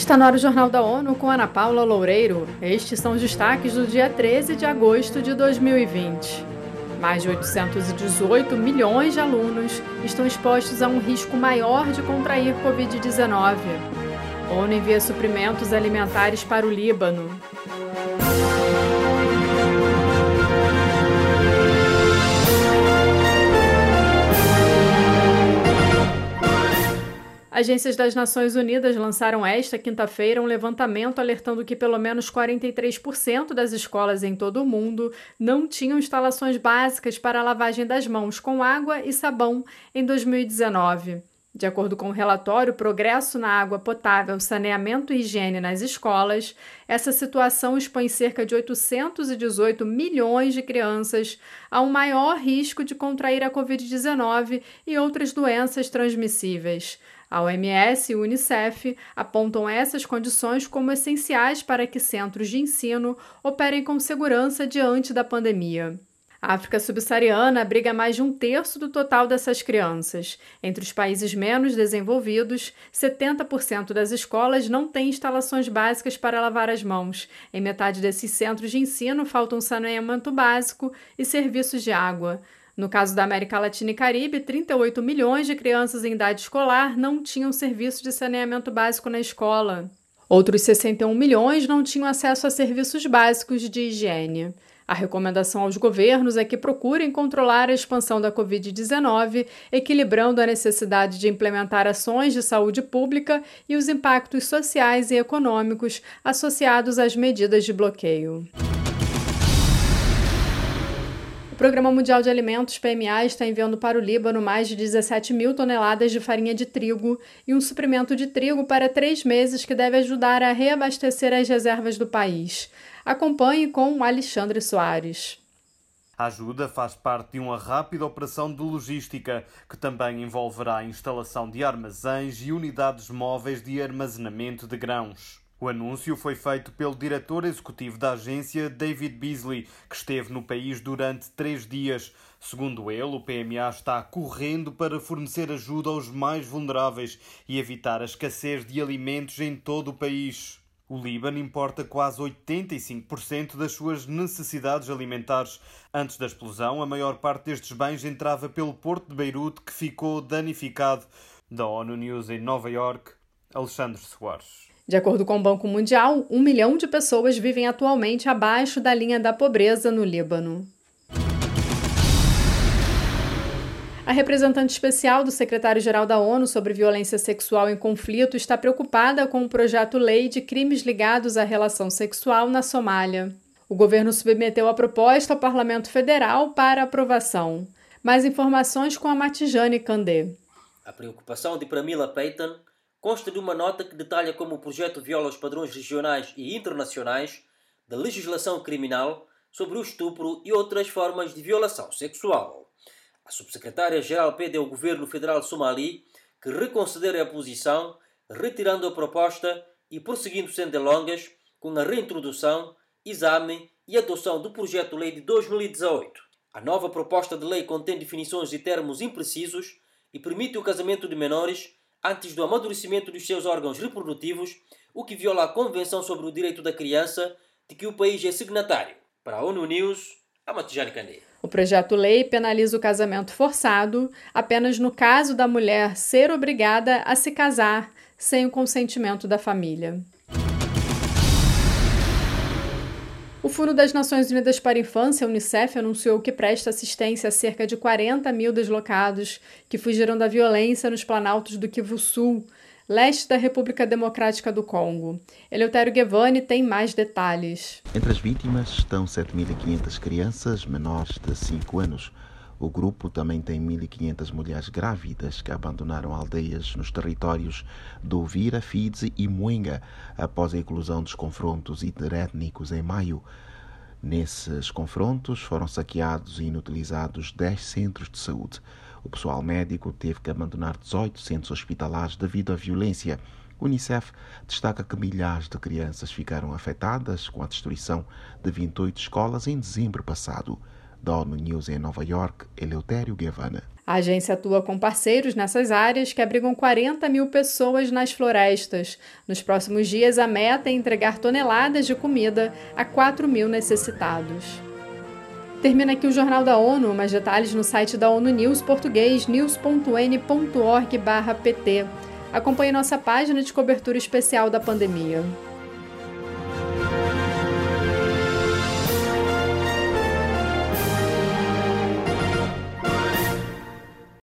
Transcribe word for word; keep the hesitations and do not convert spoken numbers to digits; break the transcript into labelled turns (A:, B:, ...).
A: Está no ar o Jornal da ONU com Ana Paula Loureiro. Estes são os destaques do dia treze de agosto de dois mil e vinte. Mais de oitocentos e dezoito milhões de alunos estão expostos a um risco maior de contrair covid dezenove. ONU envia suprimentos alimentares para o Líbano. Agências das Nações Unidas lançaram esta quinta-feira um levantamento alertando que pelo menos quarenta e três por cento das escolas em todo o mundo não tinham instalações básicas para a lavagem das mãos com água e sabão em dois mil e dezenove. De acordo com o relatório Progresso na Água Potável, Saneamento e Higiene nas Escolas, essa situação expõe cerca de oitocentos e dezoito milhões de crianças a um maior risco de contrair a covid dezenove e outras doenças transmissíveis. A O M S e o Unicef apontam essas condições como essenciais para que centros de ensino operem com segurança diante da pandemia. A África subsaariana abriga mais de um terço do total dessas crianças. Entre os países menos desenvolvidos, setenta por cento das escolas não têm instalações básicas para lavar as mãos. Em metade desses centros de ensino faltam saneamento básico e serviços de água. No caso da América Latina e Caribe, trinta e oito milhões de crianças em idade escolar não tinham serviço de saneamento básico na escola. Outros sessenta e um milhões não tinham acesso a serviços básicos de higiene. A recomendação aos governos é que procurem controlar a expansão da covid dezenove, equilibrando a necessidade de implementar ações de saúde pública e os impactos sociais e econômicos associados às medidas de bloqueio. O Programa Mundial de Alimentos, P M A, está enviando para o Líbano mais de dezessete mil toneladas de farinha de trigo e um suprimento de trigo para três meses que deve ajudar a reabastecer as reservas do país. Acompanhe com Alexandre Soares.
B: A ajuda faz parte de uma rápida operação de logística, que também envolverá a instalação de armazéns e unidades móveis de armazenamento de grãos. O anúncio foi feito pelo diretor executivo da agência, David Beasley, que esteve no país durante três dias. Segundo ele, o P M A está correndo para fornecer ajuda aos mais vulneráveis e evitar a escassez de alimentos em todo o país. O Líbano importa quase oitenta e cinco por cento das suas necessidades alimentares. Antes da explosão, a maior parte destes bens entrava pelo porto de Beirute, que ficou danificado. Da ONU News em Nova York, Alexandre Soares.
A: De acordo com o Banco Mundial, um milhão de pessoas vivem atualmente abaixo da linha da pobreza no Líbano. A representante especial do secretário-geral da ONU sobre violência sexual em conflito está preocupada com o projeto-lei de crimes ligados à relação sexual na Somália. O governo submeteu a proposta ao Parlamento Federal para aprovação. Mais informações com a Matijane Candé.
C: A preocupação de Pramila Patten consta de uma nota que detalha como o projeto viola os padrões regionais e internacionais da legislação criminal sobre o estupro e outras formas de violação sexual. A subsecretária-geral pede ao governo federal somali que reconsidere a posição, retirando a proposta e prosseguindo sem delongas com a reintrodução, exame e adoção do projeto-lei de dois mil e dezoito. A nova proposta de lei contém definições e termos imprecisos e permite o casamento de menores antes do amadurecimento dos seus órgãos reprodutivos, o que viola a Convenção sobre o Direito da Criança, de que o país é signatário. Para a ONU News, a Matijane Candé.
A: O projeto-lei penaliza o casamento forçado apenas no caso da mulher ser obrigada a se casar sem o consentimento da família. O Fundo das Nações Unidas para a Infância, a Unicef, anunciou que presta assistência a cerca de quarenta mil deslocados que fugiram da violência nos planaltos do Kivu Sul, leste da República Democrática do Congo. Eleutério Guevani tem mais detalhes.
D: Entre as vítimas estão sete mil e quinhentas crianças menores de cinco anos. O grupo também tem mil e quinhentas mulheres grávidas que abandonaram aldeias nos territórios do Uvira, Fizi e Mwenga após a eclosão dos confrontos interétnicos em maio. Nesses confrontos foram saqueados e inutilizados dez centros de saúde. O pessoal médico teve que abandonar dezoito centros hospitalares devido à violência. O Unicef destaca que milhares de crianças ficaram afetadas com a destruição de vinte e oito escolas em dezembro passado. Da ONU News em Nova York, Eleutério Guevara.
A: A agência atua com parceiros nessas áreas que abrigam quarenta mil pessoas nas florestas. Nos próximos dias, a meta é entregar toneladas de comida a quatro mil necessitados. Termina aqui o Jornal da ONU. Mais detalhes no site da ONU News português, news ponto n ponto org barra p t. Acompanhe nossa página de cobertura especial da pandemia.